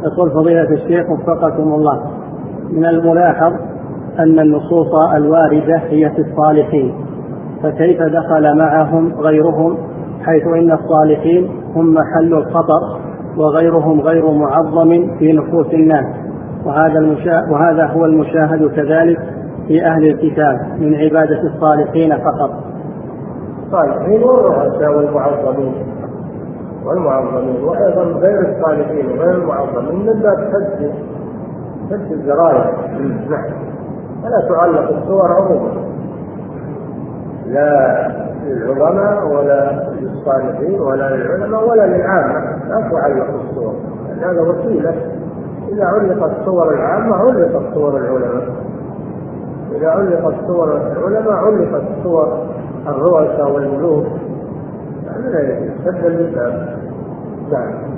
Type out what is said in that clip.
يقول فضيلة الشيخ وفقكم الله، من الملاحظ أن النصوص الواردة هي في الصالحين، فكيف دخل معهم غيرهم، حيث إن الصالحين هم محل الخطر وغيرهم غير معظم في نفوس الناس، وهذا هو المشاهد كذلك في أهل الكتاب من عبادة الصالحين فقط. الصالحين والرؤساء والمعظمين وأيضا غير الصالحين وغير المعظمين من باب حد الزراير، ولا تعلق الصور عموما لا للعظماء ولا للصالحين ولا للعلماء ولا للعامة، لا تعلق الصور، هذا وسيلة. إذا علقت صور العامة علقت صور العلماء، إذا علقت صور العلماء علقت صور الرؤساء والملوك، هذا لا يستبدل بالله.